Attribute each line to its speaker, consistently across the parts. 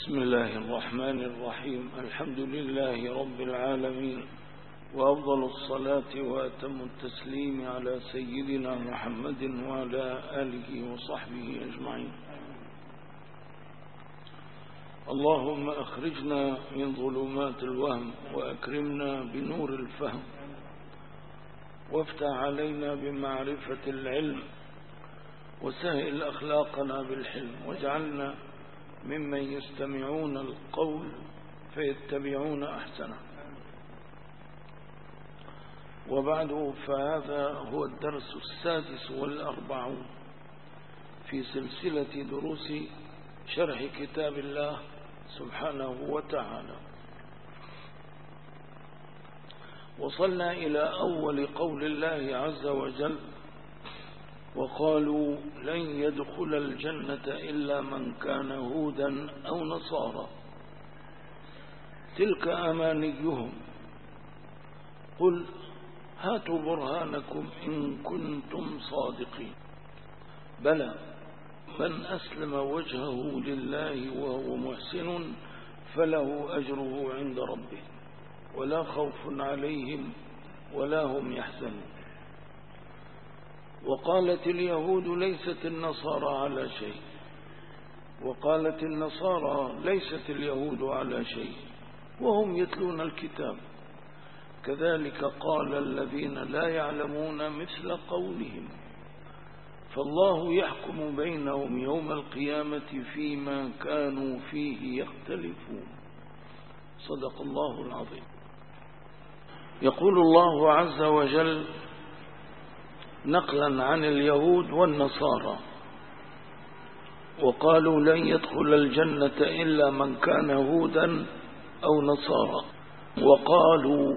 Speaker 1: بسم الله الرحمن الرحيم. الحمد لله رب العالمين، وأفضل الصلاة وأتم التسليم على سيدنا محمد وعلى آله وصحبه أجمعين. اللهم أخرجنا من ظلمات الوهم وأكرمنا بنور الفهم، وافتح علينا بمعرفة العلم، وسهل أخلاقنا بالحلم، واجعلنا ممن يستمعون القول فيتبعون أحسنه. وبعد، فهذا هو الدرس 46 في سلسلة دروس شرح كتاب الله سبحانه وتعالى. وصلنا إلى أول قول الله عز وجل: وقالوا لن يدخل الجنة إلا من كان هودا أو نصارى تلك أمانيهم قل هاتوا برهانكم إن كنتم صادقين بلى من أسلم وجهه لله وهو محسن فله أجره عند ربه ولا خوف عليهم ولا هم يحزنون. وقالت اليهود ليست النصارى على شيء، وقالت النصارى ليست اليهود على شيء وهم يتلون الكتاب، كذلك قال الذين لا يعلمون مثل قولهم، فالله يحكم بينهم يوم القيامة فيما كانوا فيه يختلفون. صدق الله العظيم. يقول الله عز وجل نقلا عن اليهود والنصارى: وقالوا لن يدخل الجنة إلا من كان هودا أو نصارى. وقالوا،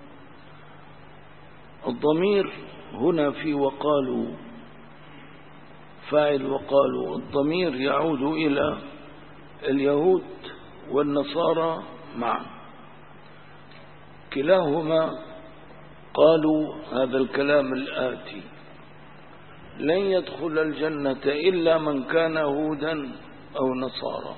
Speaker 1: الضمير هنا في وقالوا فاعل وقالوا، الضمير يعود إلى اليهود والنصارى معا، كلاهما قالوا هذا الكلام الآتي: لن يدخل الجنة إلا من كان هودا أو نصارى.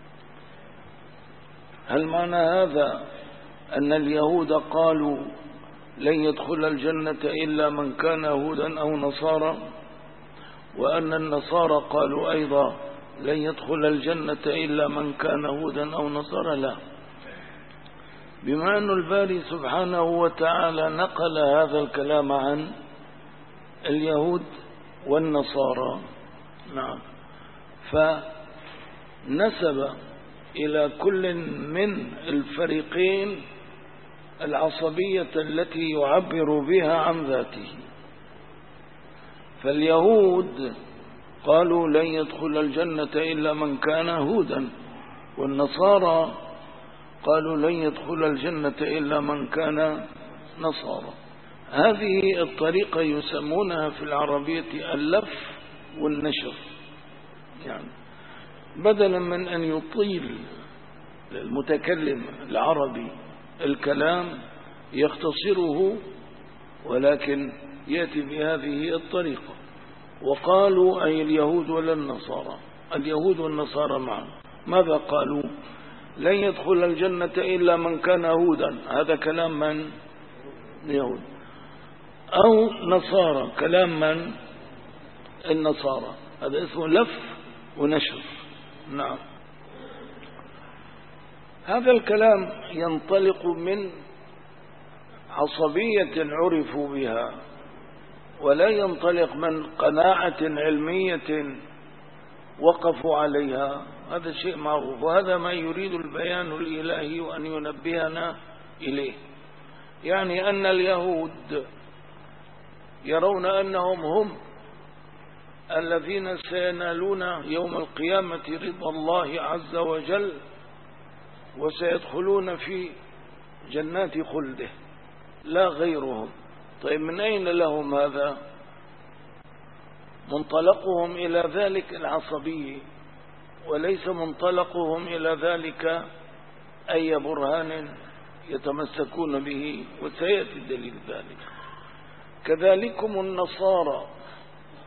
Speaker 1: هل معنى هذا أن اليهود قالوا لن يدخل الجنة إلا من كان هودا أو نصارى، وأن النصارى قالوا أيضا لن يدخل الجنة إلا من كان هودا أو نصارى؟ لا، بما أن الباري سبحانه وتعالى نقل هذا الكلام عن اليهود والنصارى، نعم، فنسب إلى كل من الفريقين العصبية التي يعبر بها عن ذاته. فاليهود قالوا لن يدخل الجنة إلا من كان هودا، والنصارى قالوا لن يدخل الجنة إلا من كان نصارى. هذه الطريقة يسمونها في العربية اللف والنشر، يعني بدلا من أن يطيل المتكلم العربي الكلام يختصره، ولكن يأتي بهذه الطريقة. وقالوا أي اليهود ولا النصارى، اليهود والنصارى معا. ماذا قالوا؟ لن يدخل الجنة إلا من كان هودا، هذا كلام من؟ اليهود. أو نصارى، كلام من؟ النصارى. هذا اسمه لف ونشر، نعم. هذا الكلام ينطلق من عصبية عرفوا بها، ولا ينطلق من قناعة علمية وقفوا عليها. هذا شيء معروف، وهذا ما يريد البيان الإلهي أن ينبهنا إليه. يعني أن اليهود يرون أنهم هم الذين سينالون يوم القيامة رضا الله عز وجل، وسيدخلون في جنات خلده لا غيرهم. طيب من أين لهم هذا؟ منطلقهم إلى ذلك العصبي، وليس منطلقهم إلى ذلك أي برهان يتمسكون به، وسيأتي دليل ذلك. كذلكم النصارى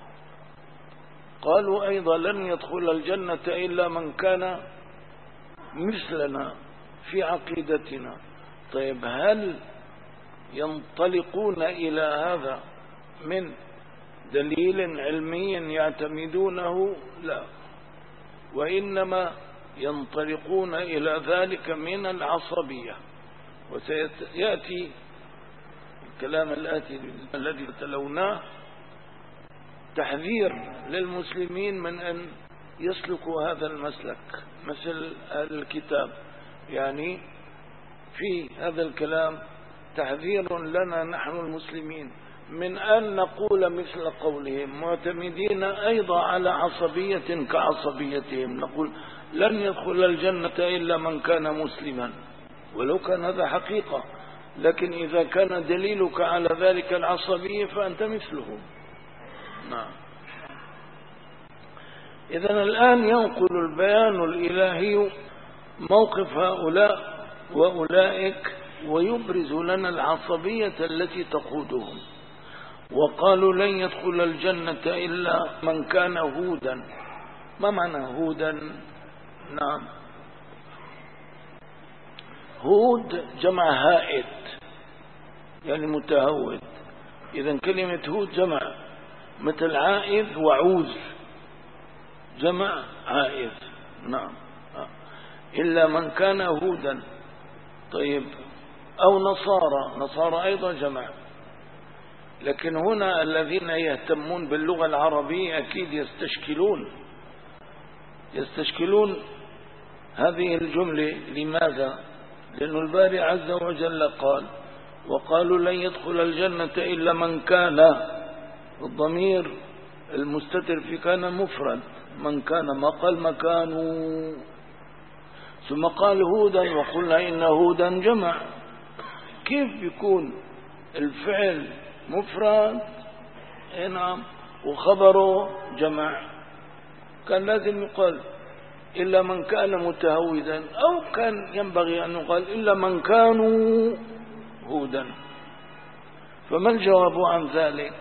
Speaker 1: قالوا أيضا لن يدخل الجنة إلا من كان مثلنا في عقيدتنا. طيب هل ينطلقون إلى هذا من دليل علمي يعتمدونه؟ لا، وإنما ينطلقون إلى ذلك من العصبية. وسيأتي الكلام الآتي الذي تلوناه تحذير للمسلمين من أن يسلكوا هذا المسلك مثل الكتاب. يعني في هذا الكلام تحذير لنا نحن المسلمين من أن نقول مثل قولهم، معتمدين أيضا على عصبية كعصبيتهم، نقول لن يدخل الجنة إلا من كان مسلما، ولو كان هذا حقيقة، لكن إذا كان دليلك على ذلك العصبية فأنت مثلهم. نعم. إذن الآن ينقل البيان الإلهي موقف هؤلاء وأولئك ويبرز لنا العصبية التي تقودهم. وقالوا لن يدخل الجنة إلا من كان هودا. ما معنى هودا؟ نعم، هود جمع هائد يعني متهود. إذن كلمة هود جمع، مثل عائذ وعوز جمع عائذ. نعم، إلا من كان هودا. طيب، أو نصارى أيضا جمع. لكن هنا الذين يهتمون باللغة العربية أكيد يستشكلون هذه الجملة. لماذا؟ لأن الباري عز وجل قال وقالوا لن يدخل الجنة إلا من كان، الضمير المستتر في كان مفرد، من كان، ما قال مكانه. ثم قال هودا وقلنا إن هودا جمع. كيف بيكون الفعل مفرد نعم وخبره جمع؟ كان لازم يقال إلا من كان متهودا، أو كان ينبغي أن يقال إلا من كانوا هودا. فما الجواب عن ذلك؟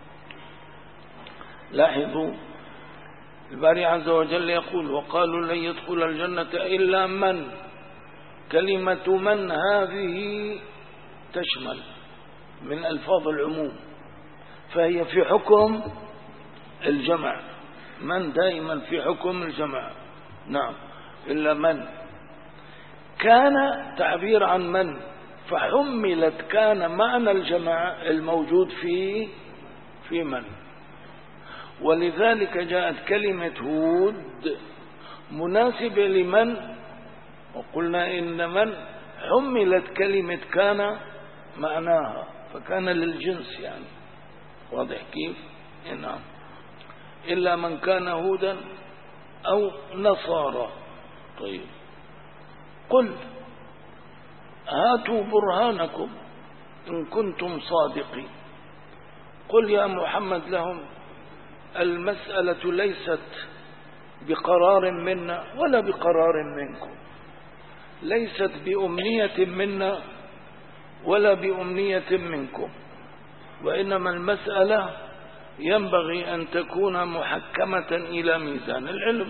Speaker 1: لاحظوا الباري عز وجل يقول وقالوا لن يدخل الجنة إلا من. كلمة من هذه تشمل من ألفاظ العموم، فهي في حكم الجمع. من دائما في حكم الجمع. نعم، إلا من. كان تعبير عن من، فحملت كان معنى الجمع الموجود في من، ولذلك جاءت كلمة هود مناسبة لمن. وقلنا إن من حملت كلمة كان معناها، فكان للجنس يعني. واضح كيف؟ نعم. إلا من كان هودا أو نصارى. طيب، قل هاتوا برهانكم إن كنتم صادقين. قل يا محمد لهم المسألة ليست بقرار منا ولا بقرار منكم، ليست بأمنية منا ولا بأمنية منكم، وإنما المسألة ينبغي أن تكون محكمة إلى ميزان العلم.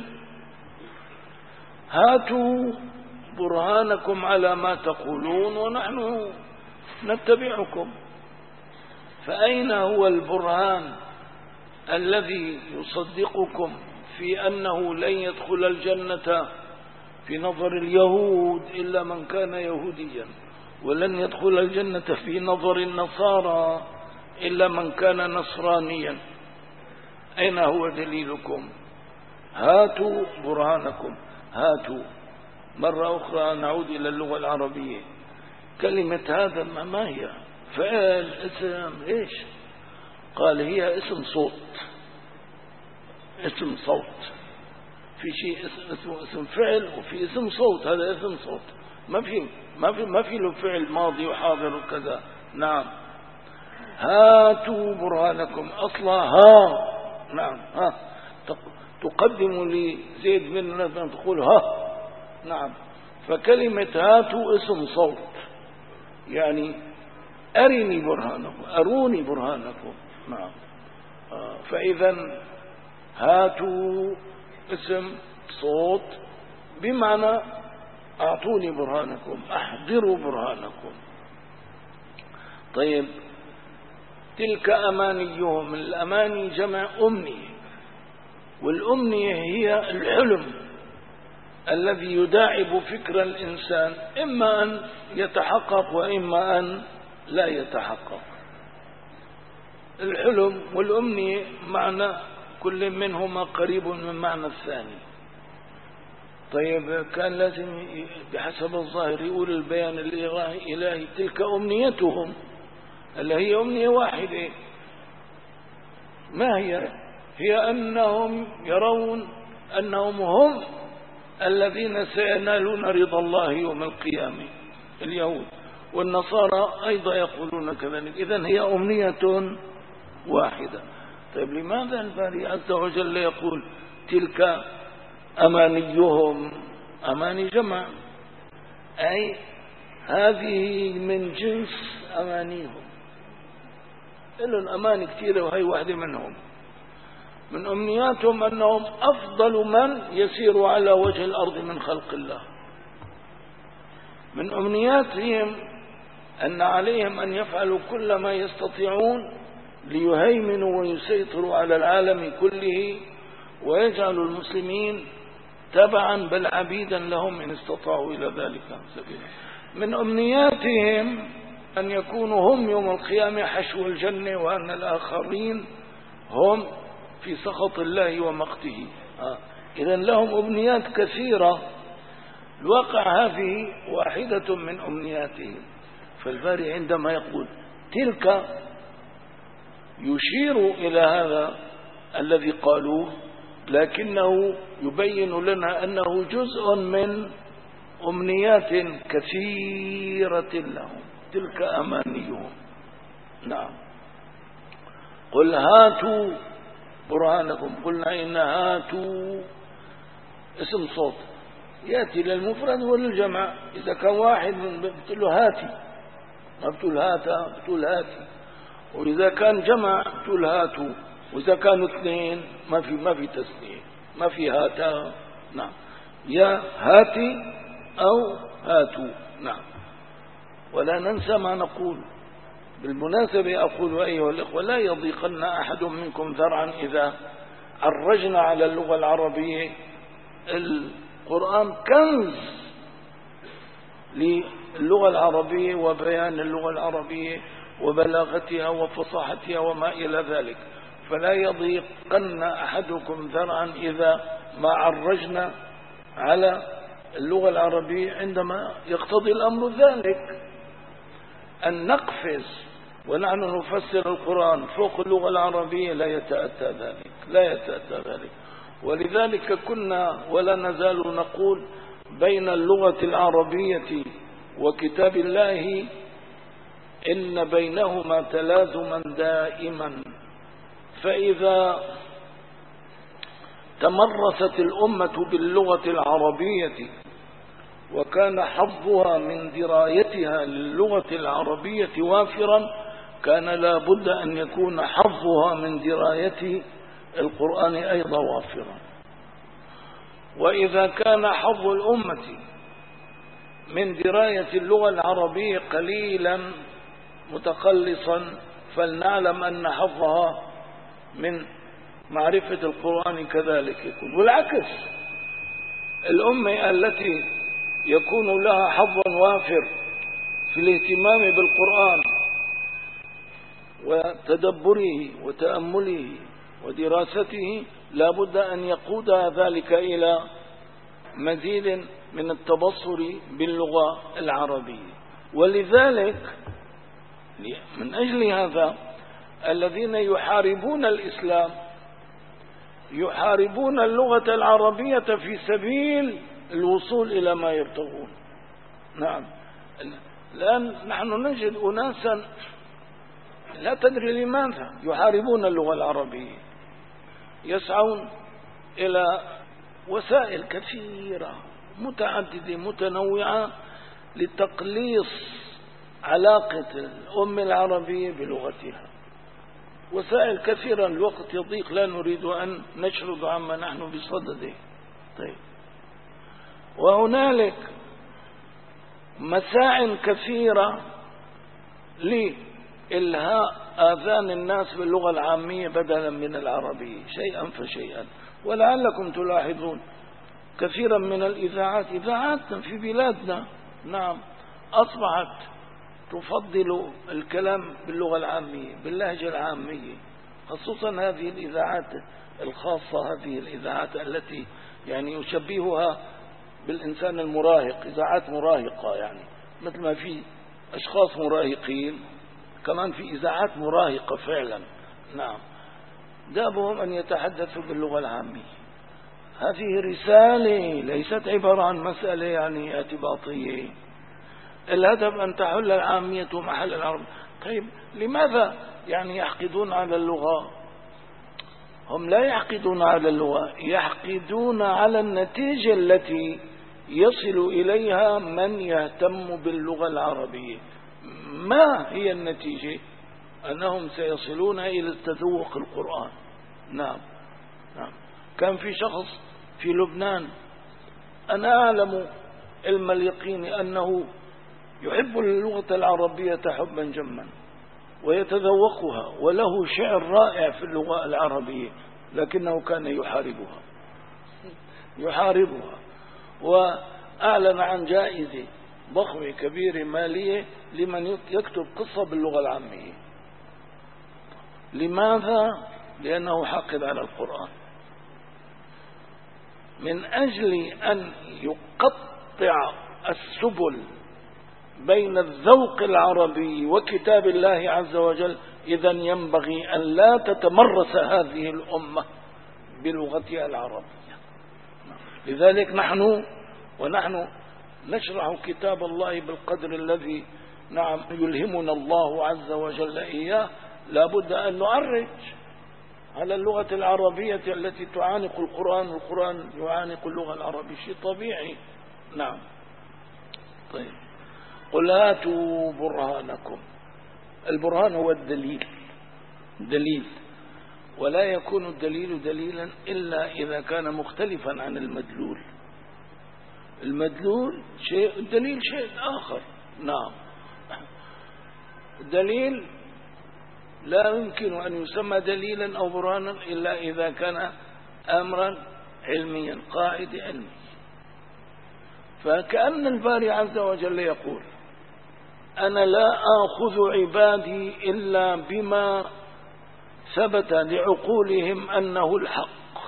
Speaker 1: هاتوا برهانكم على ما تقولون ونحن نتبعكم. فأين هو البرهان الذي يصدقكم في أنه لن يدخل الجنة في نظر اليهود إلا من كان يهوديا، ولن يدخل الجنة في نظر النصارى إلا من كان نصرانيا؟ أين هو دليلكم؟ هاتوا برهانكم. هاتوا مرة أخرى نعود إلى اللغة العربية. كلمة هذا ما هي؟ فعل، اسم، إيش؟ قال هي اسم صوت. اسم صوت. في شيء اسمه اسم فعل وفي اسم صوت. هذا اسم صوت، ما في له فعل ماضي وحاضر وكذا. نعم. هاتوا برهانكم أصلا ها. نعم، ها تقدم لزيد بن نبي تقول ها. نعم. فكلمة هاتوا اسم صوت، يعني أرني برهانكم، أروني برهانكم. نعم. فإذا هاتوا اسم صوت بمعنى أعطوني برهانكم، أحضروا برهانكم. طيب، تلك أمانيهم. الأماني جمع أمنية، والأمنية هي الحلم الذي يداعب فكر الإنسان، إما أن يتحقق وإما أن لا يتحقق. الحلم والأمنية معنى كل منهما قريب من معنى الثاني. طيب، كان لازم بحسب الظاهر يقول البيان الإلهي تلك أمنيتهم، اللي هي أمنية واحدة. ما هي؟ هي أنهم يرون أنهم هم الذين سينالون رضا الله يوم القيامة. اليهود والنصارى أيضا يقولون كذلك. إذن هي أمنية واحدة. طيب، لماذا الباري عز وجل يقول تلك أمانيهم؟ أماني جمع، أي هذه من جنس أمانيهم. إلهم أماني كثيرة وهي واحدة منهم. من أمنياتهم أنهم أفضل من يسير على وجه الأرض من خلق الله. من أمنياتهم أن عليهم أن يفعلوا كل ما يستطيعون ليهيمنوا ويسيطروا على العالم كله ويجعلوا المسلمين تبعا بل عبيدا لهم إن استطاعوا إلى ذلك سبيلا. من أمنياتهم أن يكونوا هم يوم القيامة حشو الجنة، وأن الآخرين هم في سخط الله ومقته. إذن لهم أمنيات كثيرة، الواقع هذه واحدة من أمنياتهم. فالباري عندما يقول تلك يشير إلى هذا الذي قالوه، لكنه يبين لنا أنه جزء من أمنيات كثيرة لهم. تلك أمانيهم. نعم. قل هاتوا برهانكم. قلنا إن هاتوا اسم صوت يأتي للمفرد وللجمع. إذا كان واحد بتقول له هاتي، ما بتقول هاتا، بتقول هاتي. وإذا كان جمع بتقول هاتوا، وإذا كانوا اثنين ما في تسنية، ما في هاتا. نعم، يا هاتي أو هاتوا. نعم. ولا ننسى ما نقول. بالمناسبة أقول أيها الإخوة، لا يضيقن أحد منكم ذرعا إذا عرجنا على اللغة العربية. القرآن كنز للغة العربية وبيان اللغة العربية وبلاغتها وفصاحتها وما إلى ذلك. فلا يضيقن أحدكم ذرعا إذا ما عرجنا على اللغة العربية عندما يقتضي الأمر ذلك، أن نقفز ونحن نفسر القرآن فوق اللغة العربية. لا يتأتى ذلك، لا يتأتى ذلك. ولذلك كنا ولا نزال نقول بين اللغة العربية وكتاب الله إن بينهما تلازما دائما. فإذا تمرست الأمة باللغة العربية وكان حظها من درايتها للغة العربية وافرا، كان لا بد أن يكون حظها من دراية القرآن أيضا وافرا. وإذا كان حظ الأمة من دراية اللغة العربية قليلا متقلصا، فلنعلم أن حظها من معرفة القرآن كذلك يكون. والعكس، الأمة التي يكون لها حظ وافر في الاهتمام بالقرآن وتدبره وتأمله ودراسته، لا بد أن يقودها ذلك إلى مزيد من التبصر باللغة العربية. ولذلك من أجل هذا الذين يحاربون الإسلام يحاربون اللغة العربية في سبيل الوصول إلى ما يبتغون. نعم. الآن نحن نجد أناسا لا تدري لماذا يحاربون اللغة العربية، يسعون إلى وسائل كثيرة متعددة متنوعة لتقليص علاقة الأمة العربية بلغتها. وسائل كثيرة، الوقت يضيق لا نريد أن نشرد عما نحن بصدده. طيب، وهنالك مساع كثيرة لإلهاء آذان الناس باللغة العامية بدلا من العربية شيئا فشيئا. ولعلكم تلاحظون كثيرا من الإذاعات، إذاعاتنا في بلادنا نعم أصبحت تفضل الكلام باللغة العامية باللهجة العامية، خصوصا هذه الإذاعات الخاصة، هذه الإذاعات التي يعني يشبهها بالإنسان المراهق، إذاعات مراهقة، يعني مثل ما في أشخاص مراهقين كمان في إذاعات مراهقة فعلا. نعم دابهم أن يتحدثوا باللغة العامية. هذه رسالة ليست عبارة عن مسألة يعني اعتباطية، الهدف أن تحل العامية محل العرب. طيب لماذا يعني يحقدون على اللغة؟ هم لا يحقدون على اللغة، يحقدون على النتيجة التي يصل إليها من يهتم باللغة العربية. ما هي النتيجة؟ أنهم سيصلون إلى تذوق القرآن. نعم كان في شخص في لبنان أنا أعلم علم اليقين أنه يحب اللغة العربية حبا جما ويتذوقها، وله شعر رائع في اللغة العربية، لكنه كان يحاربها وأعلن عن جائزة ضخمة كبيرة مالية لمن يكتب قصة باللغة العامية. لماذا؟ لأنه حاقد على القرآن. من أجل أن يقطع السبل بين الذوق العربي وكتاب الله عز وجل، إذن ينبغي أن لا تتمرس هذه الأمة بلغتها العربية. لذلك ونحن نشرح كتاب الله بالقدر الذي نعم يلهمنا الله عز وجل إياه. لابد أن نعرج على اللغة العربية التي تعانق القرآن، والقرآن يعانق اللغة العربية، شيء طبيعي. نعم طيب قل هاتوا برهانكم. البرهان هو دليل، ولا يكون الدليل دليلا إلا إذا كان مختلفا عن المدلول. المدلول شيء، الدليل شيء آخر. نعم الدليل لا يمكن أن يسمى دليلا أو برهانا إلا إذا كان أمرا علميا، قاعدة علمية. فكأن الباري عز وجل يقول أنا لا آخذ عبادي إلا بما ثبت لعقولهم أنه الحق،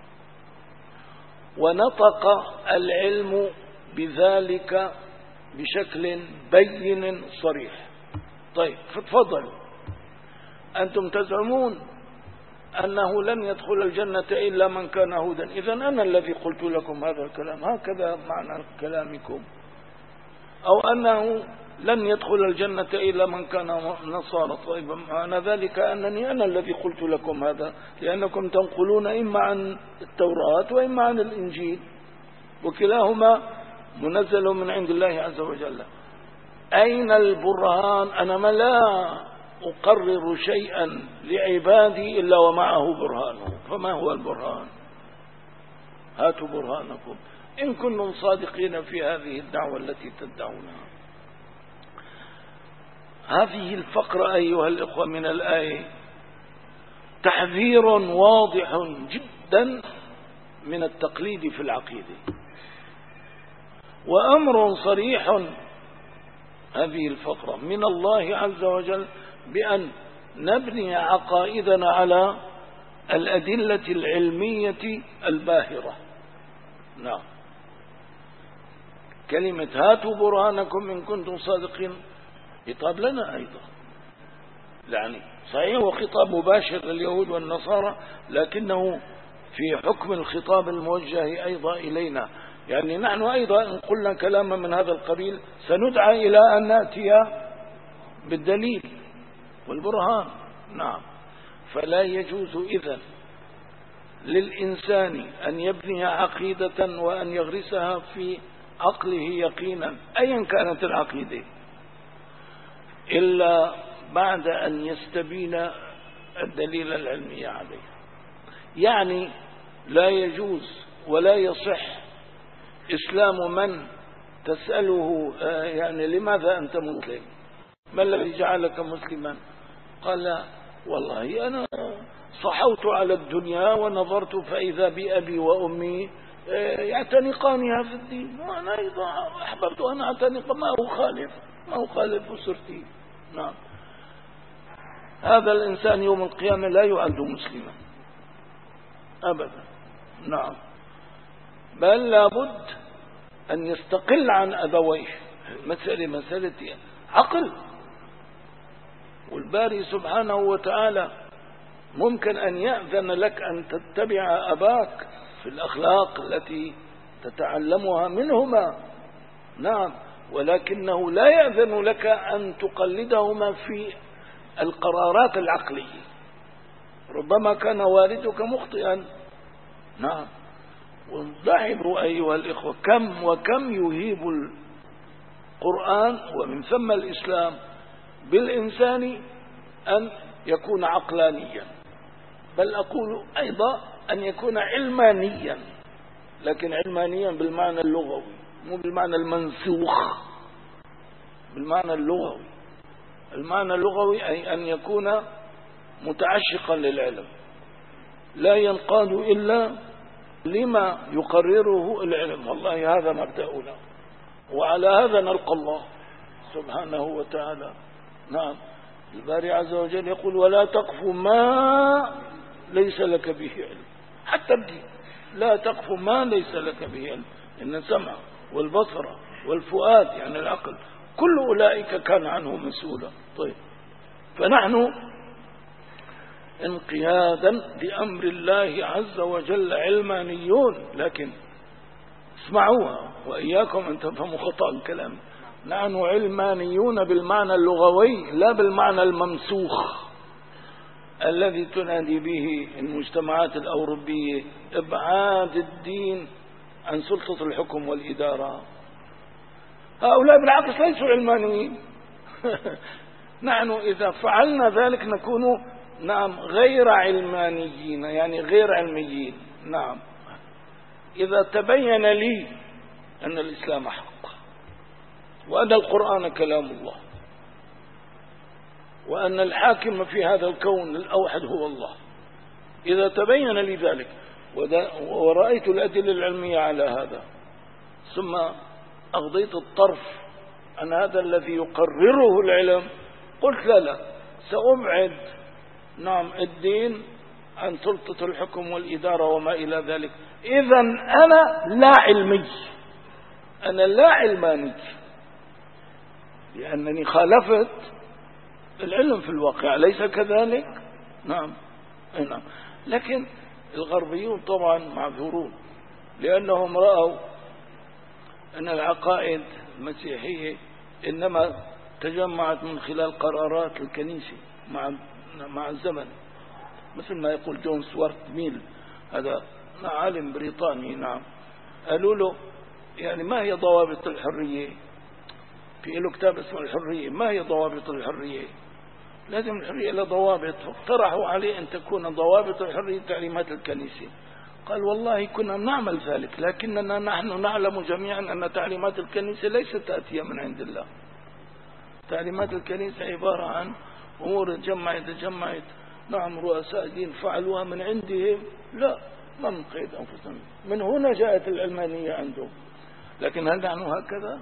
Speaker 1: ونطق العلم بذلك بشكل بين صريح. طيب فتفضلوا، أنتم تزعمون أنه لن يدخل الجنة إلا من كان هودا، إذن أنا الذي قلت لكم هذا الكلام، هكذا معنى كلامكم. أو أنه لن يدخل الجنة إلا من كان نصارى، طيب معنى ذلك أنني أنا الذي قلت لكم هذا، لأنكم تنقلون إما عن التوراة وإما عن الإنجيل، وكلاهما منزل من عند الله عز وجل. أين البرهان؟ أنا ما لا أقرر شيئا لعبادي إلا ومعه برهانه. فما هو البرهان؟ هاتوا برهانكم إن كنتم صادقين في هذه الدعوة التي تدعونها. هذه الفقرة أيها الإخوة من الآية تحذير واضح جدا من التقليد في العقيدة، وأمر صريح هذه الفقرة من الله عز وجل بأن نبني عقائدنا على الأدلة العلمية الباهرة. نعم كلمة هاتوا برهانكم إن كنتم صادقين خطاب لنا أيضا، يعني صحيح هو خطاب مباشر لليهود والنصارى، لكنه في حكم الخطاب الموجه أيضا إلينا. يعني نحن أيضا إن قلنا كلاما من هذا القبيل سندعى إلى أن نأتي بالدليل والبرهان. نعم فلا يجوز إذن للإنسان أن يبني عقيدة وأن يغرسها في عقله يقينا أيا كانت العقيدة إلا بعد أن يستبين الدليل العلمي عليه. يعني لا يجوز ولا يصح إسلام من تسأله يعني لماذا أنت مسلم؟ ما الذي جعلك مسلما؟ قال والله أنا صحوت على الدنيا ونظرت فإذا بأبي وأمي يعتنقانها في الدين، وأنا أيضا أحببت أن أعتنق، ما أخالف أسرتي. نعم. هذا الإنسان يوم القيامة لا يعد مسلما أبدا. نعم. بل لابد أن يستقل عن أبويه. مسألة عقل، والباري سبحانه وتعالى ممكن أن يأذن لك أن تتبع أباك في الأخلاق التي تتعلمها منهما. نعم. ولكنه لا يأذن لك أن تقلدهما في القرارات العقلية. ربما كان والدك مخطئا. نعم. وانضحبوا أيها الإخوة وكم يهيب القرآن ومن ثم الإسلام بالإنسان أن يكون عقلانيا، بل أقول أيضا أن يكون علمانيا، لكن علمانيا بالمعنى اللغوي مو بالمعنى المنسوخ، بالمعنى اللغوي. المعنى اللغوي أي أن يكون متعشقا للعلم، لا ينقاد إلا لما يقرره العلم. والله هذا مبدأنا، وعلى هذا نلقى الله سبحانه وتعالى. نعم. الباري عز وجل يقول ولا تقف ما ليس لك به علم. حتى الدين لا تقف ما ليس لك به علم، إن السمع والبصر والفؤاد يعني العقل كل أولئك كان عنه مسؤولا. طيب، فنحن انقيادا لأمر الله عز وجل علمانيون، لكن اسمعوها وإياكم أن تفهموا خطأ الكلام. نحن علمانيون بالمعنى اللغوي لا بالمعنى الممسوخ الذي تنادي به المجتمعات الأوروبية إبعاد الدين عن سلطة الحكم والإدارة. هؤلاء بالعكس ليسوا علمانيين. نحن إذا فعلنا ذلك نكون غير علمانيين، يعني غير علميين. نعم. إذا تبين لي أن الإسلام حق وأن القرآن كلام الله وأن الحاكم في هذا الكون الأوحد هو الله، إذا تبين لي ذلك ورأيت الأدلة العلمية على هذا، ثم أغضيت الطرف عن هذا الذي يقرره العلم، قلت لا سأبعد الدين عن سلطة الحكم والإدارة وما إلى ذلك، إذا أنا لا علمي، أنا لا علماني، لأنني خالفت العلم في الواقع، ليس كذلك؟ نعم. لكن الغربيون طبعا معذورون، لأنهم رأوا أن العقائد المسيحية إنما تجمعت من خلال قرارات الكنيسة مع الزمن، مثل ما يقول جون ستوارت ميل، هذا عالم بريطاني. نعم. قالوا له يعني ما هي ضوابط الحرية؟ في له كتاب اسمه الحرية، ما هي ضوابط الحرية؟ لازم الحرية لها ضوابط، فاقترحوا عليه أن تكون ضوابط الحرية تعليمات الكنيسة. قال والله كنا نعمل ذلك، لكننا نحن نعلم جميعا أن تعليمات الكنيسة ليست تأتي من عند الله. تعليمات الكنيسة عبارة عن أمور جمعت رؤساء دين فعلوها من عندهم، لا ما من قيد أنفسهم. من هنا جاءت العلمانية عندهم. لكن هل نحن هكذا؟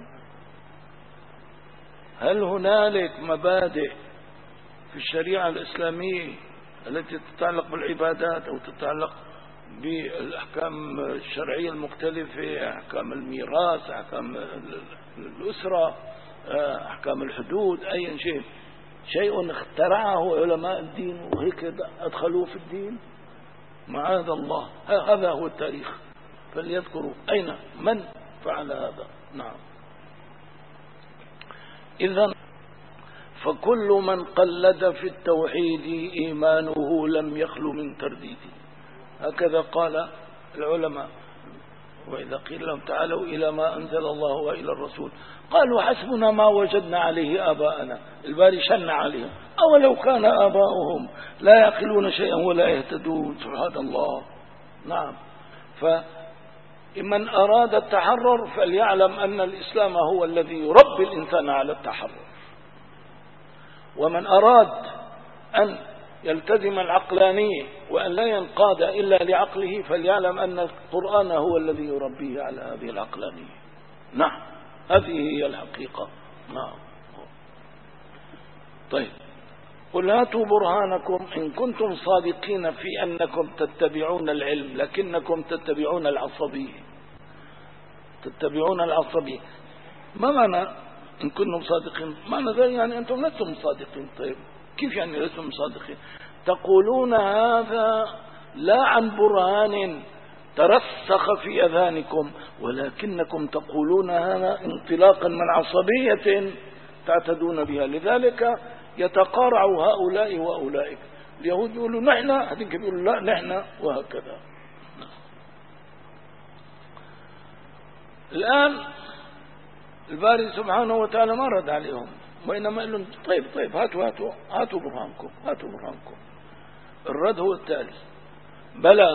Speaker 1: هل هنالك مبادئ في الشريعة الإسلامية التي تتعلق بالعبادات أو تتعلق بالأحكام الشرعية المختلفة، أحكام الميراث، أحكام الأسرة، أحكام الحدود، أي شيء اخترعه علماء الدين وهيك أدخلوه في الدين؟ معاذ الله. هذا هو التاريخ، فليذكروا أين من فعل هذا. نعم. إذن فكل من قلد في التوحيد إيمانه لم يخلو من ترديد، هكذا قال العلماء. وإذا قيل لهم تعالوا إلى ما أنزل الله وإلى الرسول قالوا حسبنا ما وجدنا عليه آباءنا. الباري شن عليهم أولو كان آباؤهم لا يعقلون شيئا ولا يهتدون. سبحان الله. نعم. من أراد التحرر فليعلم أن الإسلام هو الذي يربي الإنسان على التحرر، ومن أراد أن يلتزم العقلانية وأن لا ينقاد إلا لعقله فليعلم أن القرآن هو الذي يربيه على هذه العقلانية. نعم، هذه هي الحقيقة. نعم. طيب، قل هاتوا برهانكم إن كنتم صادقين في أنكم تتبعون العلم لكنكم تتبعون العصبية. تتبعون العصبية، ما معنى إن كنتم صادقين؟ معنى ذلك يعني أنتم لستم صادقين. طيب، كيف يعني لستم صادقين؟ تقولون هذا لا عن برهان ترسخ في أذهانكم، ولكنكم تقولون هذا انطلاقا من عصبية تعتدون بها. لذلك يتقارع هؤلاء وأولئك. اليهود يقولوا نحن، هذين يقولوا لا نحن، وهكذا. الآن الباري سبحانه وتعالى ما رد عليهم، وإنما قال لهم طيب هاتوا برهانكم. الرد هو التالي: بلى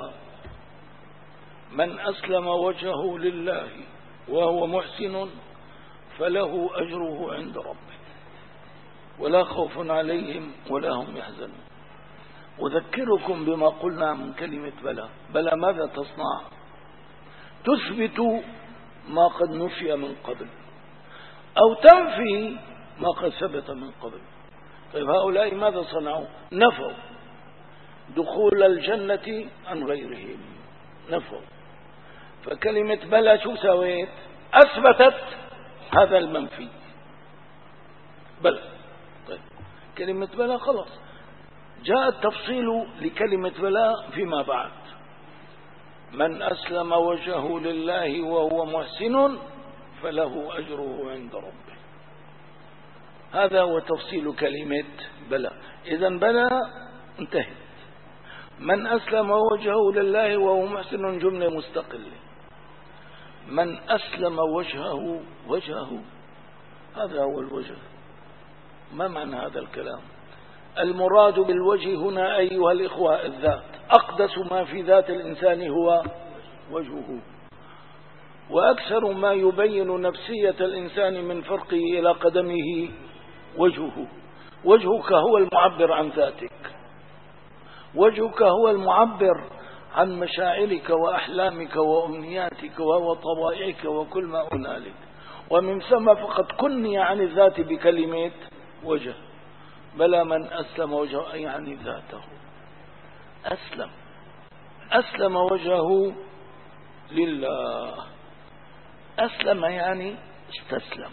Speaker 1: من أسلم وجهه لله وهو محسن فله أجره عند ربه ولا خوف عليهم ولا هم يحزنون. أذكركم بما قلنا من كلمة بلى ماذا تصنع؟ تثبت ما قد نفي من قبل أو تنفي ما قد ثبت من قبل. طيب، هؤلاء ماذا صنعوا؟ نفوا دخول الجنة عن غيرهم، نفوا. فكلمة بلى شو سويت؟ أثبتت هذا المنفي. بلى. طيب، كلمة بلى خلاص جاء التفصيل لكلمة بلى فيما بعد: من أسلم وجهه لله وهو محسن فله أجره عند ربه. هذا هو تفصيل كلمة بلى. إذن بلى انتهت. من أسلم وجهه لله وهو محسن جملة مستقلة. من أسلم وجهه هذا هو الوجه. ما معنى هذا الكلام؟ المراد بالوجه هنا أيها الإخوة الذات. أقدس ما في ذات الإنسان هو وجهه، وأكثر ما يبين نفسية الإنسان من فرقه إلى قدمه وجهه. وجهك هو المعبر عن ذاتك، وجهك هو المعبر عن مشاعرك وأحلامك وأمنياتك وطبائعك وكل ما هنالك. ومن ثم فقد كني عن الذات بكلمة وجه. بلى من أسلم وجهه يعني ذاته. أسلم وجهه لله. أسلم يعني استسلم،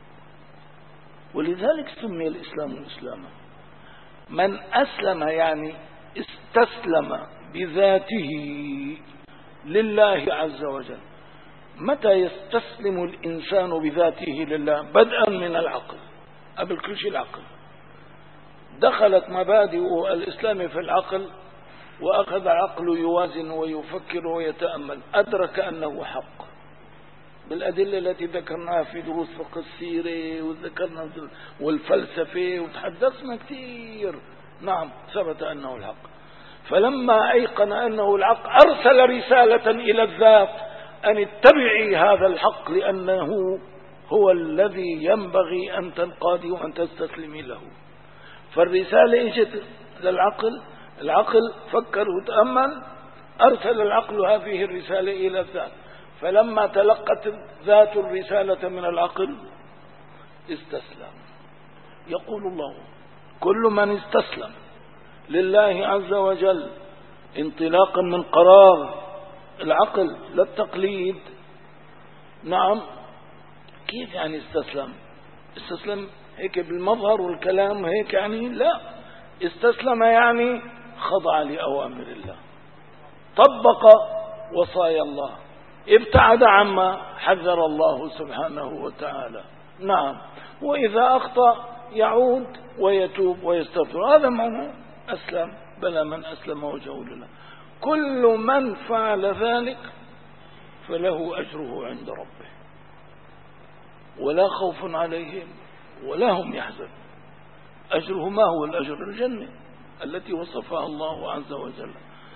Speaker 1: ولذلك سمي الإسلام إسلاما. من أسلم يعني استسلم بذاته لله عز وجل. متى يستسلم الإنسان بذاته لله؟ بدءا من العقل، قبل كل شيء العقل. دخلت مبادئ الإسلام في العقل، وأخذ العقل يوازن ويفكر ويتأمل، أدرك أنه حق بالأدلة التي ذكرناها في دروس فقه السيرة وذكرنا والفلسفة وتحدثنا كثير. نعم، ثبت أنه الحق. فلما أيقن أنه الحق أرسل رسالة إلى الذات أن اتبعي هذا الحق لأنه هو الذي ينبغي أن تنقادي وأن تستسلمي له. فالرسالة اجت للعقل، العقل فكر وتأمل، أرسل العقل هذه الرسالة إلى الذات. فلما تلقت ذات الرسالة من العقل استسلم. يقول الله: كل من استسلم لله عز وجل انطلاقا من قرار العقل لا التقليد. نعم، كيف يعني استسلم؟ استسلم هيك بالمظهر والكلام هيك يعني؟ لا، استسلم يعني خضع لأوامر الله، طبق وصايا الله، ابتعد عما حذر الله سبحانه وتعالى. نعم، وإذا أخطأ يعود ويتوب ويستغفر. هذا معنى أسلم. بلى من أسلم وجهه لله. كل من فعل ذلك فله أجره عند ربه ولا خوف عليهم ولا هم يحزنون. أجره ما هو الأجر؟ الجنة التي وصفها الله عز وجل.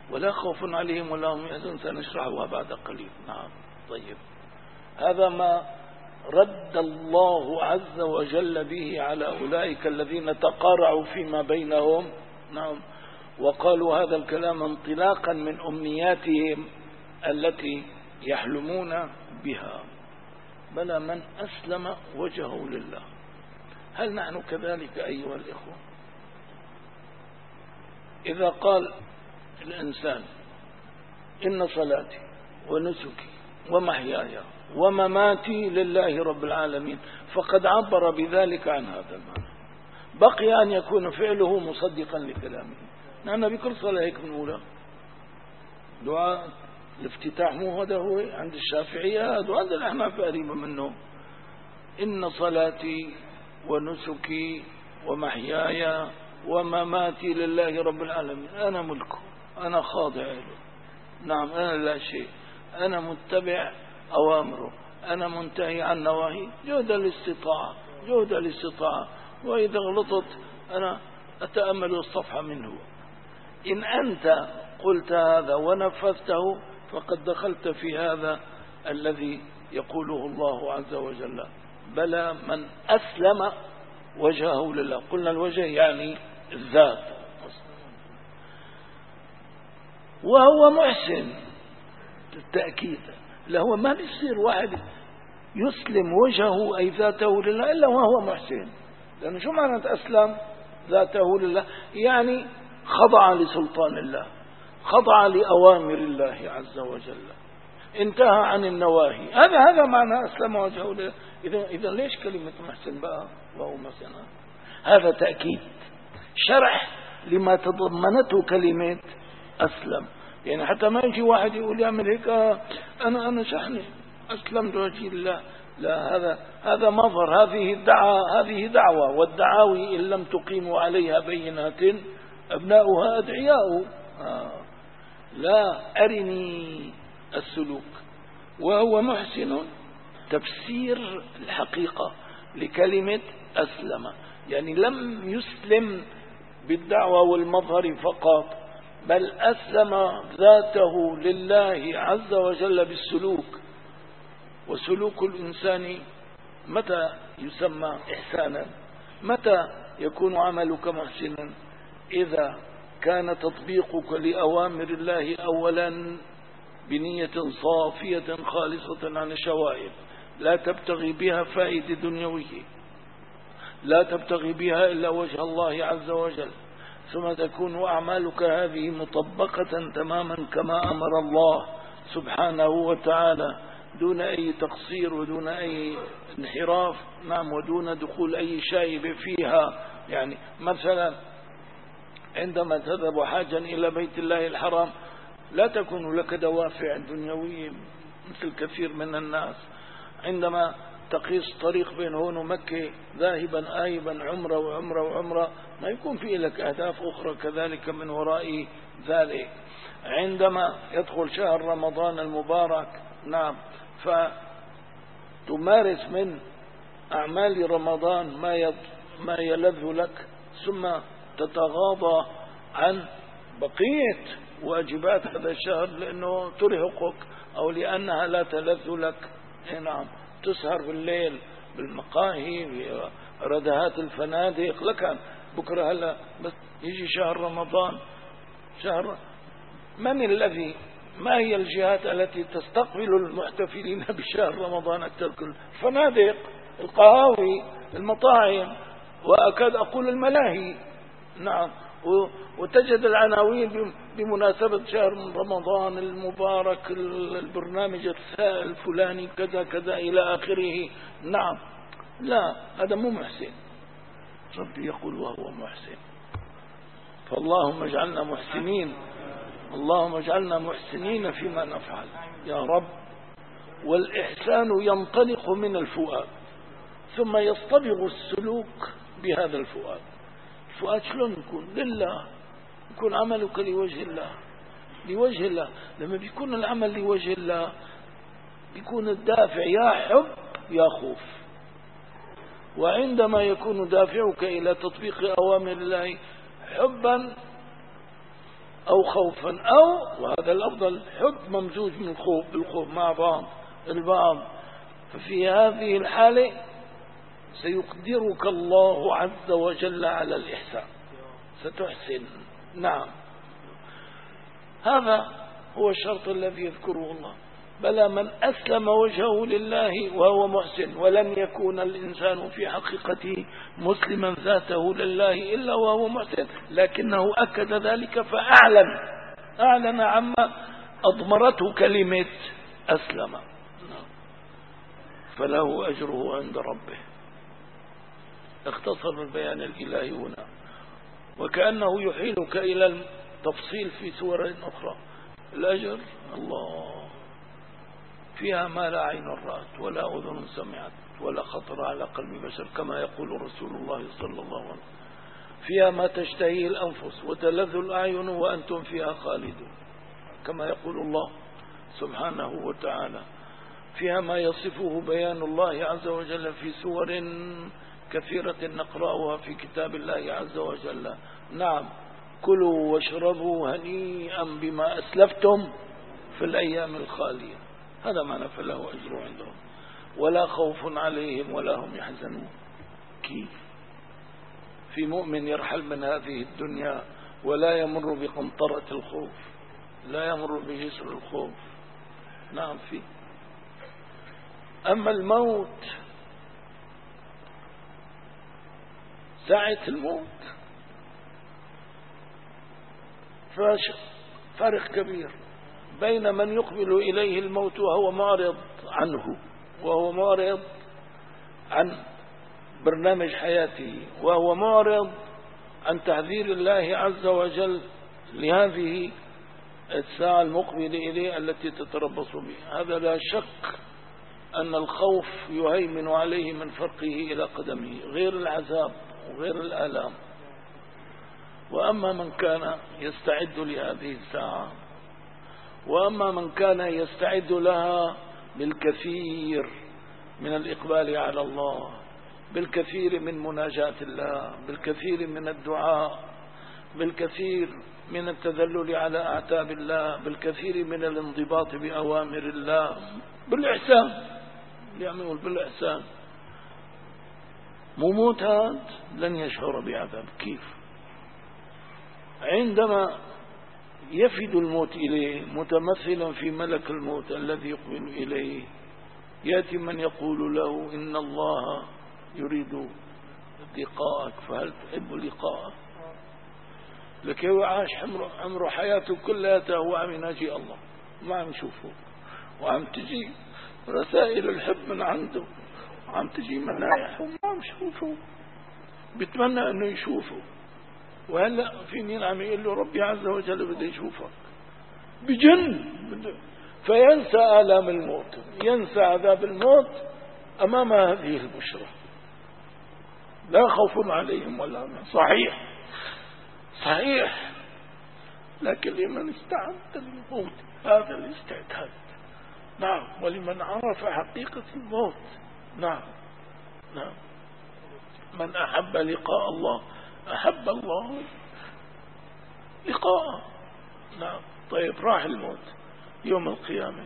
Speaker 1: ولا خوف عليهم ولا هم يحزنون، سنشرحها بعد قليل. نعم. طيب، هذا ما رد الله عز وجل به على أولئك الذين تقارعوا فيما بينهم. نعم. وقالوا هذا الكلام انطلاقا من أمنياتهم التي يحلمون بها. بلى من أسلم وجهه لله. هل نحن كذلك أيها الإخوة؟ إذا قال الإنسان إن صلاتي ونسكي ومحياي ومماتي لله رب العالمين، فقد عبر بذلك عن هذا المعنى. بقي أن يكون فعله مصدقا لكلامه. نحن بكل صلاة هيك بنقولها، دعاء الافتتاح مو هذا هو عند الشافعية، هذا عند الأحناف قريبة منه. إن صلاتي ونسكي ومحياي ومماتي لله رب العالمين، أنا ملكه، أنا خاضع له. نعم، أنا لا شيء، أنا متبع أوامره، أنا منتهي عن نواهي جهد الاستطاعة. وإذا غلطت أنا أتأمل الصفحة منه. إن أنت قلت هذا ونفذته فقد دخلت في هذا الذي يقوله الله عز وجل: بلى من أسلم وجهه لله. قلنا الوجه يعني الذات، وهو محسن. بالتأكيد لا، هو ما بيصير واحد يسلم وجهه أي ذاته لله إلا وهو محسن. لأنه شو معنى أسلم ذاته لله؟ يعني خضع لسلطان الله، خضع لأوامر الله عز وجل، انتهى عن النواهي. هذا معنى أسلم وجهه لله. إذا ليش كلمة محسن بقى وهو محسن؟ هذا تأكيد شرح لما تضمنته كلمة أسلم. يعني حتى ما يجي واحد يقول يعمل هيك أنا شحني أسلمت وجهي لله. لا، هذا مظهر، هذه دعوة، والدعاوي إن لم تقيموا عليها بينات أبناؤها أدعياء. لا، أرني السلوك وهو محسن. تفسير الحقيقة لكلمة أسلم، يعني لم يسلم بالدعوة والمظهر فقط، بل أسلم ذاته لله عز وجل بالسلوك. وسلوك الإنسان متى يسمى إحسانا؟ متى يكون عملك محسنا؟ إذا كان تطبيقك لأوامر الله أولا بنية صافية خالصة عن الشوائب، لا تبتغي بها فائدة دنيوية، لا تبتغي بها إلا وجه الله عز وجل. ثم تكون أعمالك هذه مطبقة تماما كما أمر الله سبحانه وتعالى، دون أي تقصير ودون أي انحراف. نعم، ودون دخول أي شائب فيها. يعني مثلا عندما تذهب حاجا إلى بيت الله الحرام لا تكون لك دوافع دنيوية مثل كثير من الناس. عندما تقيس طريق بين هون ومكة ذاهبا آيبا عمرة وعمرة ما يكون في لك أهداف أخرى كذلك من وراء ذلك. عندما يدخل شهر رمضان المبارك، نعم، فتمارس من أعمال رمضان ما يلذ لك، ثم تتغاضى عن بقية واجبات هذا الشهر لأنه ترهقك أو لأنها لا تلذ لك. نعم، تسهر بالليل بالمقاهي بردهات الفنادق. لكن بكرة هلا بس يجي شهر رمضان، ما هي الجهات التي تستقبل المحتفلين بشهر رمضان أكثر؟ كل الفنادق، القهاوي، المطاعم، وأكاد أقول الملاهي. نعم، وتجد العناوين بمناسبة شهر رمضان المبارك، البرنامج الفلاني كذا كذا إلى آخره. نعم، لا، هذا مو محسن. ربي يقول وهو محسن. فاللهم اجعلنا محسنين، اللهم اجعلنا محسنين فيما نفعل يا رب. والإحسان ينطلق من الفؤاد ثم يصطبغ السلوك بهذا الفؤاد. الفؤاد شلون يكون؟ لله، يكون عملك لوجه الله، لوجه الله. لما بيكون العمل لوجه الله بيكون الدافع يا حب يا خوف. وعندما يكون دافعك إلى تطبيق أوامر الله حبا أو خوفا أو، وهذا الأفضل، حب ممزوج من الخوف بالخوف مع بعض البعض. ففي هذه الحالة سيقدرك الله عز وجل على الإحسان، ستحسن. نعم، هذا هو الشرط الذي يذكره الله. بلى من أسلم وجهه لله وهو محسن، ولم يكون الإنسان في حقيقته مسلما ذاته لله إلا وهو محسن، لكنه أكد ذلك فأعلن عما أضمرته كلمة أسلم، فله أجره عند ربه. اختصر البيان الإلهي هنا، وكأنه يحيلك إلى التفصيل في سور أخرى. الأجر الله فيها ما لا عين رأت ولا أذن سمعت ولا خطر على قلب بشر، كما يقول رسول الله صلى الله عليه وسلم: فيها ما تشتهيه الأنفس وتلذ الأعين وأنتم فيها خالدون، كما يقول الله سبحانه وتعالى. فيها ما يصفه بيان الله عز وجل في سور كثيرة نقرأها في كتاب الله عز وجل. نعم، كلوا واشربوا هنيئا بما أسلفتم في الأيام الخالية، هذا معنى فله أجر عندهم، ولا خوف عليهم ولا هم يحزنون. كيف في مؤمن يرحل من هذه الدنيا ولا يمر بقنطرة الخوف، لا يمر بجسر الخوف؟ نعم فيه. أما الموت، ساعة الموت فرق كبير بين من يقبل إليه الموت وهو معرض عنه، وهو معرض عن برنامج حياته، وهو معرض عن تحذير الله عز وجل لهذه الساعة المقبلة إليه التي تتربص به. هذا لا شك أن الخوف يهيمن عليه من فرقه إلى قدمه، غير العذاب وغير الآلام. وأما من كان يستعد لهذه الساعة، وأما من كان يستعد لها بالكثير من الإقبال على الله، بالكثير من مناجاة الله، بالكثير من الدعاء، بالكثير من التذلل على أعتاب الله، بالكثير من الانضباط بأوامر الله، بالإحسان، يعمل بالإحسان، مموت هذا لن يشعر بعذاب. كيف؟ عندما يفد الموت إليه متمثلا في ملك الموت الذي يقبل إليه، يأتي من يقول له: إن الله يريد لقاءك، فهل تحب لقاءه؟ لكي هو عاش عمره حياته كلها هو عم يناجي الله، ما عم يشوفه، وعم تجي رسائل الحب من عنده، وعم تجي منايح وما عم يشوفه، بيتمنى انه يشوفه. وهلا في مين عم يقول له: ربي عز وجل بده يشوفك، بجن، فينسى آلام الموت، ينسى عذاب الموت أمام هذه البشرى. لا خوف عليهم ولا هم. صحيح، لكن لمن استعد للموت هذا الاستعداد. نعم، ولمن عرف حقيقة الموت. نعم، من أحب لقاء الله أحب الله لقاءه. نعم. طيب، راح الموت يوم القيامة: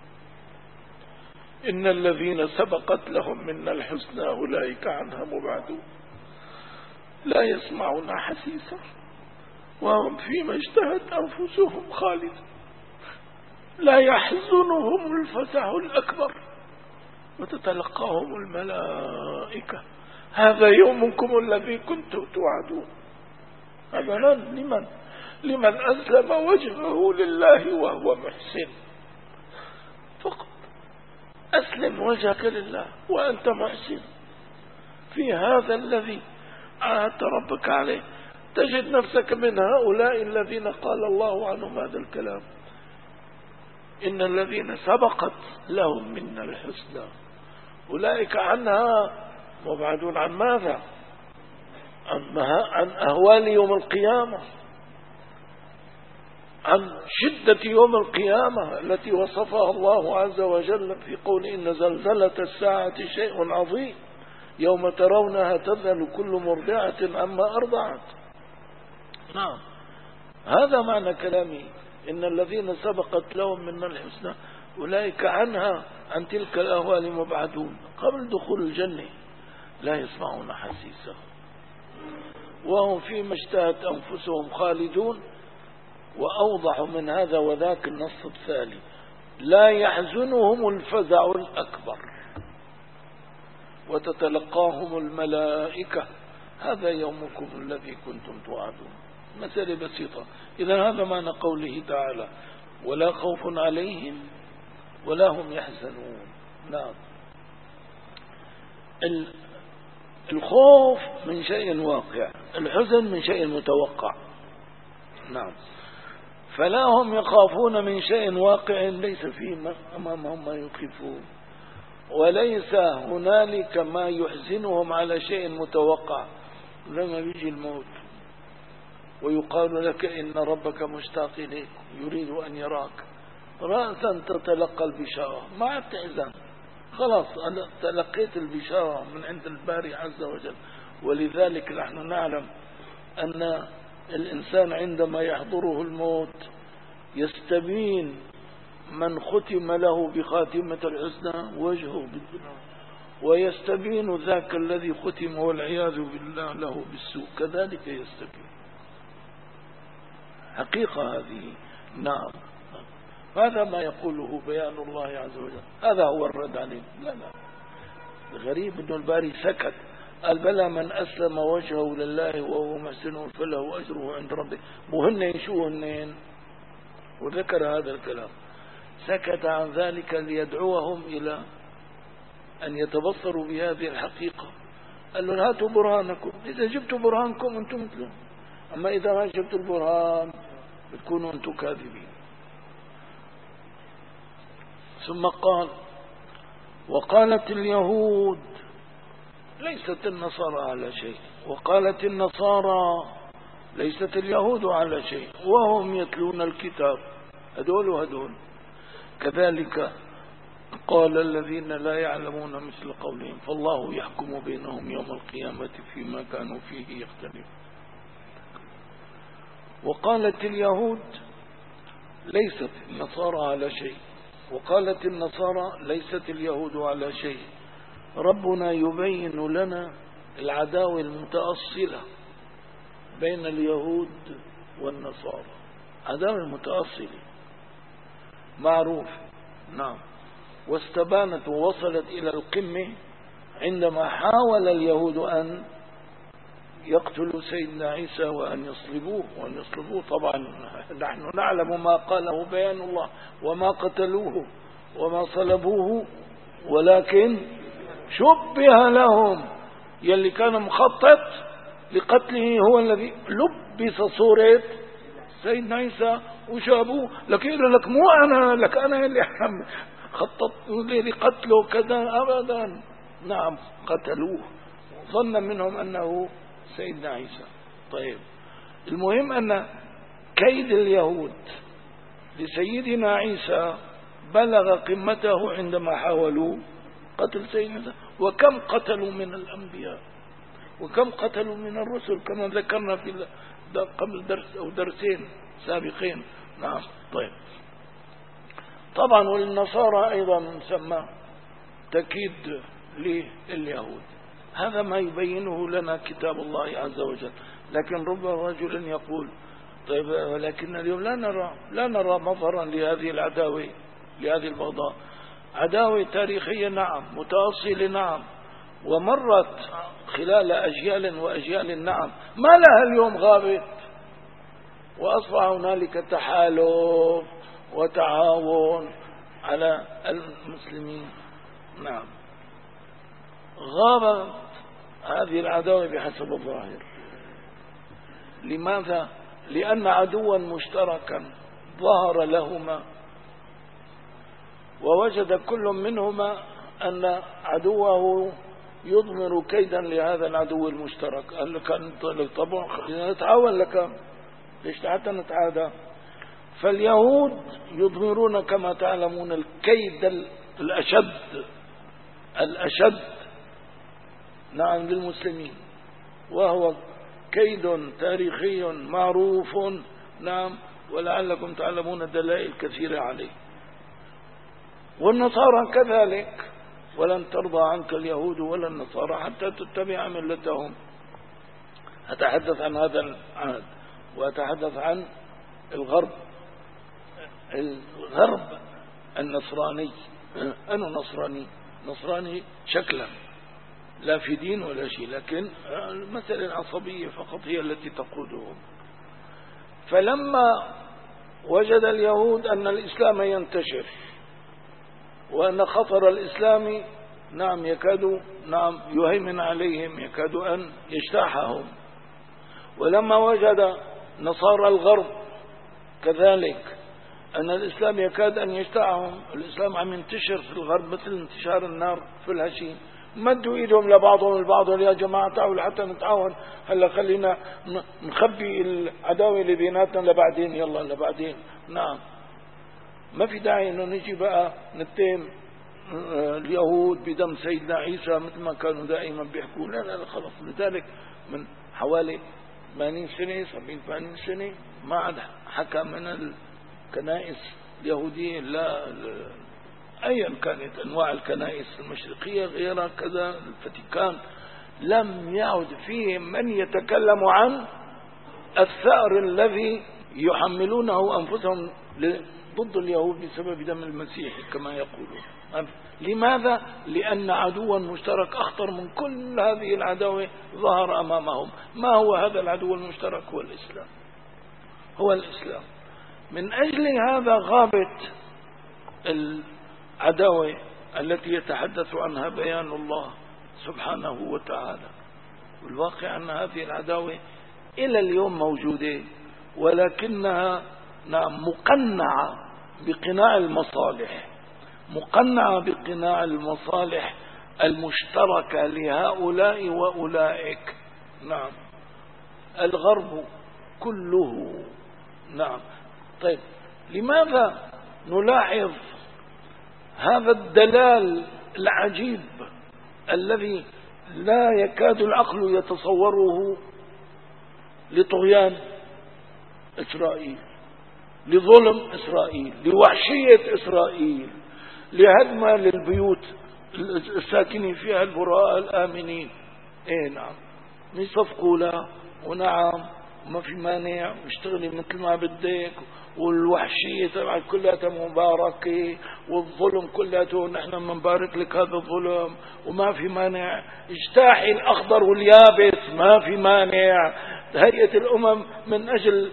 Speaker 1: إن الذين سبقت لهم منا الحسنى أولئك عنها مبعدون، لا يسمعون حسيسا وهم فيما اشتهت أنفسهم خالدون، لا يحزنهم الفزع الأكبر وتتلقاهم الملائكة: هذا يومكم الذي كنتم توعدون. هذا لمن أسلم وجهه لله وهو محسن فقط. أسلم وجهك لله وأنت محسن في هذا الذي عاهدت ربك عليه، تجد نفسك من هؤلاء الذين قال الله عنهم هذا الكلام: إن الذين سبقت لهم منا الحسنى أولئك عنها مبعدون. عن ماذا؟ عن أهوال يوم القيامة، عن شدة يوم القيامة التي وصفها الله عز وجل في قول: إن زلزلة الساعة شيء عظيم يوم ترونها تذهل كل مرضعة عما أرضعت. نعم، هذا معنى كلامي، إن الذين سبقت لهم من الحسنى أولئك عنها عن تلك الأهوال مبعدون. قبل دخول الجنة لا يسمعون حسيسه وهم فيما اشتهت أنفسهم خالدون. وأوضح من هذا وذاك النص التالي: لا يحزنهم الفزع الأكبر وتتلقاهم الملائكة هذا يومكم الذي كنتم توعدون. مسألة بسيطة. إذا هذا معنى قوله تعالى: ولا خوف عليهم ولا هم يحزنون. نعم، الخوف من شيء واقع، الحزن من شيء متوقع. نعم، فلا هم يخافون من شيء واقع ليس فيه أمامهم ما يخيفون، وليس هنالك ما يحزنهم على شيء متوقع. لما بيجي الموت ويقال لك إن ربك مشتاق إليك يريد أن يراك، رأسا تتلقى البشارة ما تحزن، خلاص أنا تلقيت البشارة من عند الباري عز وجل. ولذلك نحن نعلم أن الإنسان عندما يحضره الموت يستبين من ختم له بخاتمة الحسنى وجهه بالدنيا، ويستبين ذاك الذي ختم والعياذ بالله له بالسوء، كذلك يستبين. حقيقة هذه. نعم، هذا ما يقوله بيان الله عز وجل، هذا هو الرد عليه. لا الغريب أن الباري سكت، قال: بلى من أسلم وجهه لله وهو محسن فله أجره عند ربه. مهن شو هنين؟ وذكر هذا الكلام، سكت عن ذلك ليدعوهم إلى أن يتبصروا بهذه الحقيقة. قال له: هاتوا برهانكم، إذا جبتوا برهانكم أنتم مثلهم، أما إذا ما جبتوا البرهان بتكونوا أنتم كاذبين. ثم قال: وقالت اليهود ليست النصارى على شيء، وقالت النصارى ليست اليهود على شيء وهم يتلون الكتاب. هدول وهدول. كذلك قال الذين لا يعلمون مثل قولهم، فالله يحكم بينهم يوم القيامة فيما كانوا فيه يختلفون. وقالت اليهود ليست النصارى على شيء، وقالت النصارى ليست اليهود على شيء. ربنا يبين لنا العداوة المتأصلة بين اليهود والنصارى، عداوة متأصلة معروف. نعم، واستبانت ووصلت إلى القمة عندما حاول اليهود أن يقتلوا سيدنا عيسى وأن يصلبوه. طبعا نحن نعلم ما قاله بيان الله: وما قتلوه وما صلبوه ولكن شبه لهم. يلي كان مخطط لقتله هو الذي لبس صورة سيدنا عيسى وشابوه، لكن لك مو أنا، لك أنا اللي خططت لقتله كذا أبدا. نعم، قتلوه ظن منهم أنه سيدنا عيسى. طيب، المهم أن كيد اليهود لسيدنا عيسى بلغ قمته عندما حاولوا قتل سيدنا عيسى. وكم قتلوا من الأنبياء وكم قتلوا من الرسل كما ذكرنا في قبل درس أو درسين سابقين. نعم. طيب، طبعا والنصارى أيضا مسمى تكيد لليهود. هذا ما يبينه لنا كتاب الله عز وجل. لكن رب رجل يقول: طيب، ولكن اليوم لا نرى مظهرا لهذه العداوة، لهذه البغضاء. عداوة تاريخية نعم، متأصلة نعم، ومرت خلال أجيال وأجيال نعم، ما لها اليوم غابت وأصبح هنالك تحالف وتعاون على المسلمين. نعم، غابت هذه العداوة بحسب الظاهر. لماذا؟ لأن عدوا مشتركا ظهر لهما، ووجد كل منهما أن عدوه يضمر كيدا لهذا العدو المشترك. قال لك طبعا نتعاون، لك ليش حتى نتعادى. فاليهود يضمرون كما تعلمون الكيد الأشد نعم للمسلمين، وهو كيد تاريخي معروف نعم، ولعلكم تعلمون دلائل كثيرة عليه. والنصارى كذلك، ولن ترضى عنك اليهود ولا النصارى حتى تتبع ملتهم. أتحدث عن هذا العهد، وأتحدث عن الغرب النصراني. أنا نصراني شكلا، لا في دين ولا شيء، لكن المسألة العصبية فقط هي التي تقودهم. فلما وجد اليهود أن الإسلام ينتشر وأن خطر الإسلام نعم يكاد يهيمن عليهم، يكاد أن يجتاحهم، ولما وجد نصارى الغرب كذلك أن الإسلام يكاد أن يجتاحهم، الإسلام عم ينتشر في الغرب مثل انتشار النار في الهشيم، مدوا إيدهم لبعضهم البعض، يا جماعة تعالوا حتى نتعاون، هلا خلينا نخبي العداوة اللي بيناتنا لبعدين، يلا لبعدين. نعم، ما في داعي انه نجي بقى نتهم اليهود بدم سيدنا عيسى مثل ما كانوا دائما بيحكوا. لا لا خلص. لذلك من حوالي 80 سنة 70-80 سنة ما عاد حكى من الكنائس اليهودية، لا أيا كانت أنواع الكنائس المشرقية غيرها كذا الفاتيكان، لم يعد فيهم من يتكلم عن الثأر الذي يحملونه أنفسهم ضد اليهود بسبب دم المسيح كما يقولون. لماذا؟ لأن عدوا مشترك أخطر من كل هذه العداوة ظهر أمامهم. ما هو هذا العدو المشترك؟ هو الإسلام، هو الإسلام. من أجل هذا غابت العداوة التي يتحدث عنها بيان الله سبحانه وتعالى. والواقع أن هذه العداوة إلى اليوم موجودة، ولكنها مقنعة بقناع المصالح، مقنعة بقناع المصالح المشتركة لهؤلاء وأولئك. نعم، الغرب كله. نعم. طيب، لماذا نلاحظ هذا الدلال العجيب الذي لا يكاد العقل يتصوره لطغيان إسرائيل، لظلم إسرائيل، لوحشية إسرائيل، لهدم للبيوت الساكنين فيها البراء الآمنين؟ إيه نعم، نصفقوا له، ونعم ما في مانع، واشتغلي مثل ما بدك، والوحشية تبعك كلها مباركة، والظلم كلها نحن منبارك لك هذا الظلم، وما في مانع، اجتاحي الأخضر واليابس، ما في مانع، هيئة الأمم من أجل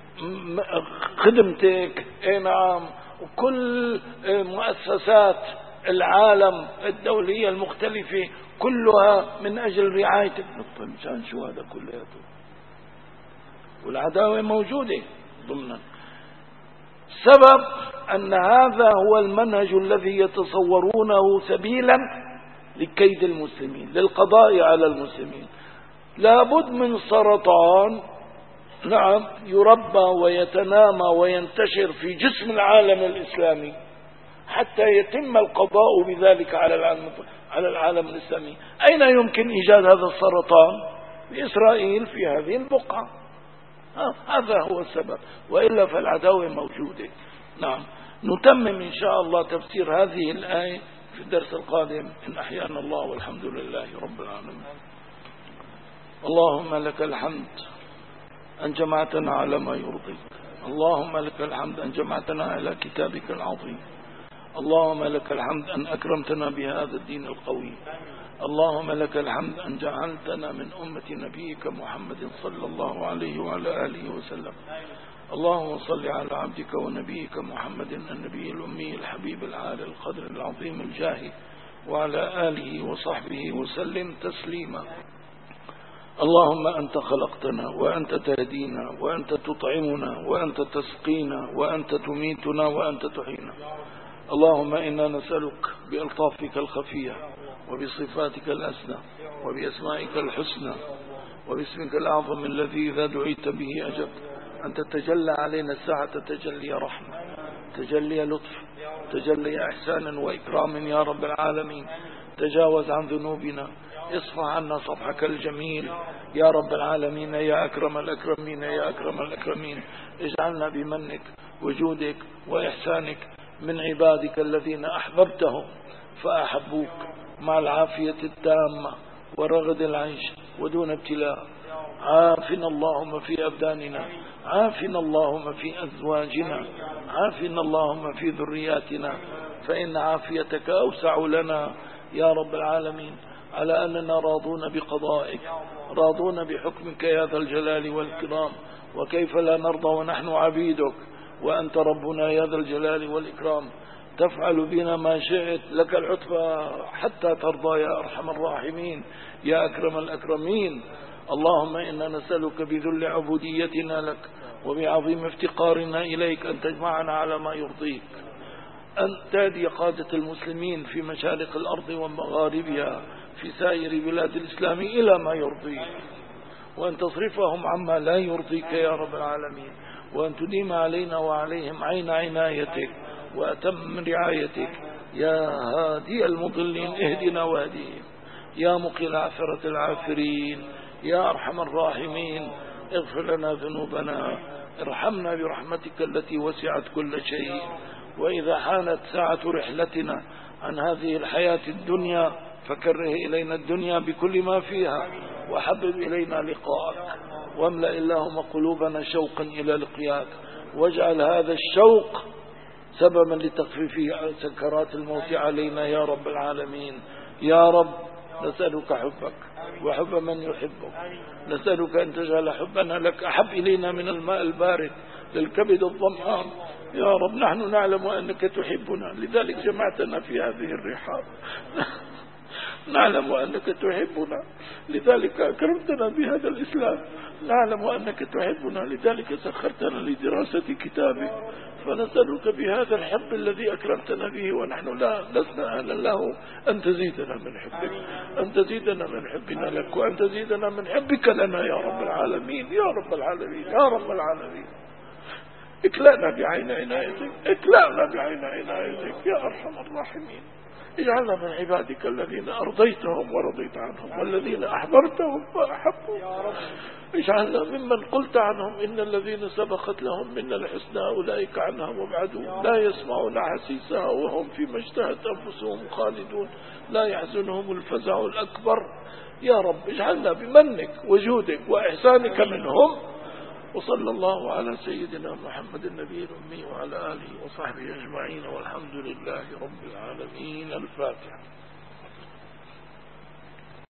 Speaker 1: خدمتك. اي نعم، وكل مؤسسات العالم الدولية المختلفة كلها من أجل رعايتك. مشان شو هذا كلياته؟ والعداوة موجودة ضمنا. سبب أن هذا هو المنهج الذي يتصورونه سبيلا لكيد المسلمين، للقضاء على المسلمين. لابد من سرطان نعم يربى ويتنامى وينتشر في جسم العالم الإسلامي حتى يتم القضاء بذلك على العالم الإسلامي. أين يمكن إيجاد هذا السرطان؟ في إسرائيل، في هذه البقعة. هذا هو السبب، وإلا فالعداوة موجودة. نعم، نتمم إن شاء الله تفسير هذه الآية في الدرس القادم إن أحيانا الله، والحمد لله رب العالمين. اللهم لك الحمد أن جمعتنا على ما يرضيك، اللهم لك الحمد أن جمعتنا على كتابك العظيم، اللهم لك الحمد أن أكرمتنا بهذا الدين القوي، اللهم لك الحمد أن جعلتنا من أمة نبيك محمد صلى الله عليه وعلى آله وسلم. اللهم صل على عبدك ونبيك محمد النبي الأمي الحبيب العالي القدر العظيم الجاه وعلى آله وصحبه وسلم تسليما. اللهم أنت خلقتنا، وأنت تهدينا، وأنت تطعمنا، وأنت تسقينا، وأنت تميتنا، وأنت تحيينا. اللهم إنا نسألك بألطافك الخفية وبصفاتك الأسنى وبأسمائك الحسنى وباسمك الأعظم الذي إذا دعيت به أجبت أن تتجلى علينا الساعة تجلي رحمة، تجلي لطف، تجلي إحسان وإكرام يا رب العالمين. تجاوز عن ذنوبنا اصفح عنا صفحك الجميل يا رب العالمين، يا أكرم الأكرمين، يا أكرم الأكرمين. اجعلنا بمنك وجودك وإحسانك من عبادك الذين أحببتهم فأحبوك، مع العافية التامة ورغد العيش ودون ابتلاء. عافنا اللهم في أبداننا، عافنا اللهم في أزواجنا، عافنا اللهم في ذرياتنا، فإن عافيتك أوسع لنا يا رب العالمين، على أننا راضون بقضائك راضون بحكمك يا ذا الجلال والإكرام. وكيف لا نرضى ونحن عبيدك وأنت ربنا يا ذا الجلال والإكرام، تفعل بنا ما شئت، لك العتبى حتى ترضى يا أرحم الراحمين يا أكرم الأكرمين. اللهم إنا نسألك بذل عبوديتنا لك وبعظيم افتقارنا إليك أن تجمعنا على ما يرضيك، أن تهدي قادة المسلمين في مشارق الأرض ومغاربها في سائر بلاد الإسلام إلى ما يرضيك، وأن تصرفهم عما لا يرضيك يا رب العالمين، وأن تديم علينا وعليهم عين عنايتك وأتم رعايتك يا هادي المضلين. اهدنا واهديهم يا مقل عثرة العافرين يا أرحم الراحمين. اغفر لنا ذنوبنا، ارحمنا برحمتك التي وسعت كل شيء. وإذا حانت ساعة رحلتنا عن هذه الحياة الدنيا فكره إلينا الدنيا بكل ما فيها، وحبب إلينا لقاءك، واملأ اللهم قلوبنا شوقا إلى لقياك، واجعل هذا الشوق سببا لتخفيف سكرات الموت علينا يا رب العالمين. يا رب نسألك حبك وحب من يحبك، نسألك أن تجعل حبنا لك أحب إلينا من الماء البارد للكبد الظمآن. يا رب نحن نعلم أنك تحبنا، لذلك جمعتنا في هذه الرحاب. نعلم أنك تحبنا لذلك أكرمتنا بهذا الإسلام، نعلم أنك تحبنا لذلك سخرتنا لدراسة كتابك، فنسألك بهذا الحب الذي أكرمتنا به ونحن لسنا أهلا له أن تزيدنا من حبك، أن تزيدنا من حبنا لك، وأن تزيدنا من حبك لنا يا رب العالمين يا رب العالمين يا رب العالمين. اكلأنا بعين عنايتك، اكلأنا بعين عنايتك يا أرحم الراحمين. اجعلنا من عبادك الذين أرضيتهم ورضيت عنهم، والذين أحببتهم فأحبوا. اجعلنا ممن قلت عنهم إن الذين سبقت لهم من الحسنى أولئك عنها مبعدون، لا يسمعون حسيسها وهم فيما اشتهت أنفسهم خالدون، لا يحزنهم الفزع الأكبر. يا رب اجعلنا بمنك وجودك وإحسانك منهم. وصلى الله على سيدنا محمد النبي الأمي وعلى آله وصحبه أجمعين، والحمد لله رب العالمين. الفاتحة.